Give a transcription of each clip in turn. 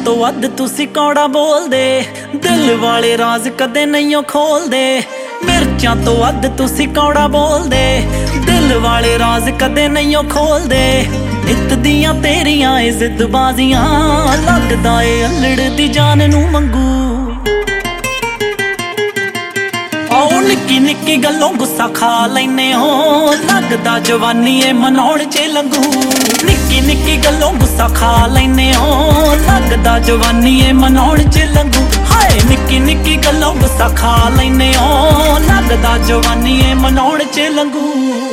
ਤੋਂ ਵੱਧ ਤੁਸੀਂ ਕੌੜਾ ਬੋਲਦੇ, ਦਿਲ ਵਾਲੇ ਰਾਜ਼ ਕਦੇ ਨਹੀਂ ਖੋਲਦੇ। ਮਿਰਚਾਂ ਤੋਂ ਵੱਧ ਤੁਸੀਂ ਕੌੜਾ ਬੋਲਦੇ, ਦਿਲ ਵਾਲੇ ਰਾਜ਼ ਕਦੇ ਨਹੀਂ ਖੋਲਦੇ। ਨਿੱਤ ਦੀਆਂ ਤੇਰੀਆਂ ਏ ਜ਼ਿੱਦਬਾਜ਼ੀਆਂ, ਲੱਗਦਾ ਏ ਅਲੜ ਦੀ ਜਾਨ ਨੂੰ ਮੰਗੂ। ਆਓ ਨਿੱਕੀ ਨਿੱਕੀ ਗੱਲੋਂ ਗੁੱਸਾ ਖਾ ਲੈਨੇ ਹੋ, ਲੱਗਦਾ ਜਵਾਨੀ ਏ ਮਨਾਉਣ 'ਚ ਲੰਘੂ। ਨਿੱਕੀ ਨਿੱਕੀ ਗੱਲੋਂ ਗੁੱਸਾ ਖਾ ਲੈਨੇ ਹੋ, ਲੱਗਦਾ ਜਵਾਨੀ ਏ ਮਨਾਉਣ 'ਚ ਲੰਘੂ। ਹਾਏ ਨਿੱਕੀ ਨਿੱਕੀ ਗੱਲੋਂ ਗੁੱਸਾ ਖਾ ਲੈਨੇ ਹੋ, ਲੱਗਦਾ ਜਵਾਨੀ ਏ ਮਨਾਉਣ 'ਚ ਲੰਘੂ।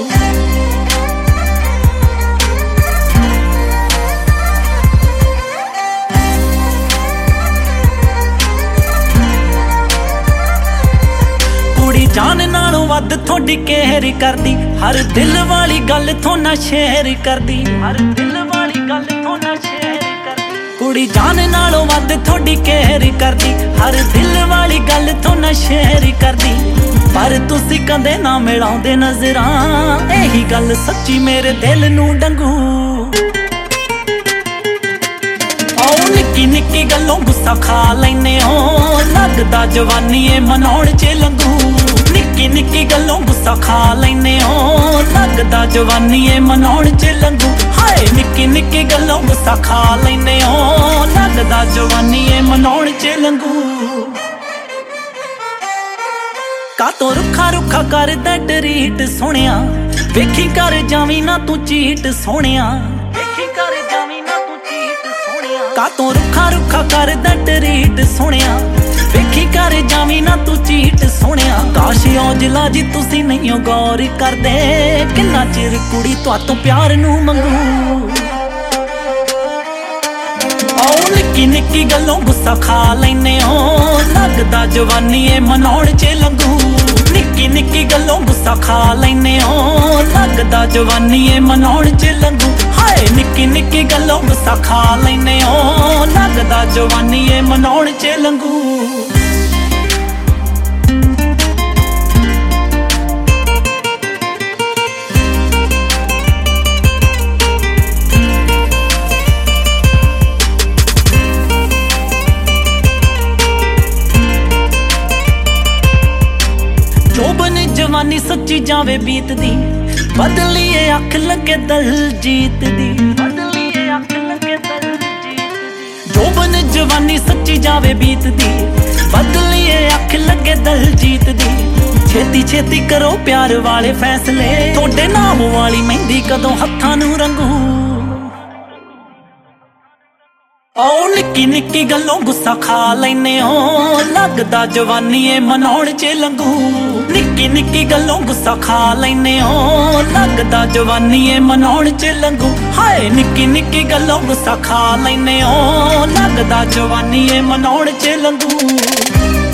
ਜਾਨ ਨਾਲੋਂ ਵੱਧ ਥੋਡੀ ਕੇਅਰ ਕਰਦੀ, ਹਰ ਦਿਲ ਵਾਲੀ ਗੱਲ ਥੋਨਾ ਸ਼ੇਅਰ ਕਰਦੀ, ਹਰ ਦਿਲ ਵਾਲੀ ਗੱਲ ਥੋਨਾ ਸ਼ੇਅਰ ਕਰਦੀ। ਕੁੜੀ ਜਾਨ ਨਾਲੋਂ ਵੱਧ ਥੋਡੀ ਕੇਅਰ ਕਰਦੀ, ਹਰ ਦਿਲ ਵਾਲੀ ਗੱਲ ਥੋਨਾ ਸ਼ੇਅਰ ਕਰਦੀ। ਪਰ ਤੁਸੀਂ ਕਦੇ ਨਾ ਮਿਲਾਉਂਦੇ ਨਜ਼ਰਾਂ, ਇਹੀ ਗੱਲ ਸੱਚੀ ਮੇਰੇ ਦਿਲ ਨੂੰ ਡੰਗੂ। ਆਓ ਨਿੱਕੀ ਨਿੱਕੀ ਗੱਲੋਂ ਗੁੱਸਾ ਖਾ ਲੈਨੇ ਹੋ, ਲੱਗਦਾ ਜਵਾਨੀ ਏ ਮਨਾਉਣ 'ਚ ਲੰਘੂ। ਨਿੱਕੀ ਨਿੱਕੀ ਗੱਲੋਂ ਗੁੱਸਾ ਖਾ ਲੈਨੇ ਹੋ, ਲੱਗਦਾ ਜਵਾਨੀ ਏ ਮਨਾਉਣ 'ਚ ਲੰਘੂ। ਹਾਏ ਨਿੱਕੀ ਨਿੱਕੀ ਗੱਲੋਂ ਗੁੱਸਾ ਖਾ ਲੈਨੇ ਹੋ, ਲੱਗਦਾ ਜਵਾਨੀ ਏ ਮਨਾਉਣ 'ਚ ਲੰਘੂ। ਕਾਤੋਂ ਰੁੱਖਾ ਰੁੱਖਾ ਕਰਦਾ ਟਰੀਟ ਸੋਹਣਿਆ, ਵੇਖੀ ਕਰ ਜਾਵੀਂ ਨਾ ਤੂੰ ਚੀਟ ਸੋਹਣਿਆ, ਵੇਖੀ ਕਰ ਜਾਵੀਂ ਨਾ ਤੂੰ ਚੀਟ ਸੋਹਣਿਆ। ਕਾਤੋਂ ਰੁੱਖਾ ਰੁੱਖਾ ਕਰਦਾ ਟਰੀਟ ਸੋਹਣਿਆ, ਵੇਖੀ ਕਰ ਜਾਵੀਂ ਨਾ ਤੂੰ ਚੀਟ ਸੋਹਣਿਆ। ਕਾਸ਼ ਔਜਲਾ ਜੀ ਤੁਸੀਂ ਨਹੀਂ ਗੌਰ ਕਰਦੇ, ਕਿੰਨਾ ਚਿਰ ਕੁੜੀ ਤੁਹਾਤੋਂ ਪਿਆਰ ਨੂੰ ਮੰਗੂ। ਆਓ ਨਿੱਕੀ ਨਿੱਕੀ ਗੱਲੋਂ ਗੁੱਸਾ ਖਾ ਲੈਨੇ ਹੋ, ਲੱਗਦਾ ਜਵਾਨੀ ਏ ਮਨਾਉਣ 'ਚ ਲੰਘੂ। ਨਿੱਕੀ ਨਿੱਕੀ ਗੱਲੋਂ ਗੁੱਸਾ ਖਾ ਲੈਨੇ ਹੋ, ਲੱਗਦਾ ਜਵਾਨੀ ਏ ਮਨਾਉਣ 'ਚ ਲੰਘੂ। ਹਾਏ ਨਿੱਕੀ ਨਿੱਕੀ ਗੱਲੋਂ ਗੁੱਸਾ ਖਾ ਲੈਨੇ ਹੋ, ਲੱਗਦਾ ਜਵਾਨੀ ਏ ਮਨਾਉਣ 'ਚ ਲੰਘੂ। ਜਵਾਨੀ ਸੱਚੀ ਜਾਵੇ ਬੀਤਦੀ, ਬਦਲੀਏ ਅੱਖ ਲੱਗੇ ਦਲਜੀਤ ਦੀ, ਬਦਲੀਏ ਅੱਖ ਲੱਗੇ ਦਲਜੀਤ ਦੀ। ਜੋਬਨ ਜਵਾਨੀ ਸੱਚੀ ਜਾਵੇ ਬੀਤਦੀ, ਬਦਲੀਏ ਅੱਖ ਲੱਗੇ ਦਲਜੀਤ ਦੀ। ਛੇਤੀ ਛੇਤੀ ਕਰੋ ਪਿਆਰ ਵਾਲੇ ਫੈਸਲੇ, ਤੁਹਾਡੇ ਨਾਮ ਵਾਲੀ ਮਹਿੰਦੀ ਕਦੋਂ ਹੱਥਾਂ ਨੂੰ ਰੰਗੂ। ਆਓ ਨਿੱਕੀ ਨਿੱਕੀ ਗੱਲੋਂ ਗੁੱਸਾ ਖਾ ਲੈਨੇ ਹੋ, ਲੱਗਦਾ ਜਵਾਨੀ ਏ ਮਨਾਉਣ 'ਚ ਲੰਘੂ। ਨਿੱਕੀ ਨਿੱਕੀ ਗੱਲੋਂ ਗੁੱਸਾ ਖਾ ਲੈਨੇ ਹੋ, ਲੱਗਦਾ ਜਵਾਨੀ ਏ ਮਨਾਉਣ 'ਚ ਲੰਘੂ। ਹਾਏ ਨਿੱਕੀ ਨਿੱਕੀ ਗੱਲੋਂ ਗੁੱਸਾ ਖਾ ਲੈਨੇ ਹੋ, ਲੱਗਦਾ ਜਵਾਨੀ ਏ ਮਨਾਉਣ 'ਚ ਲੰਘੂ।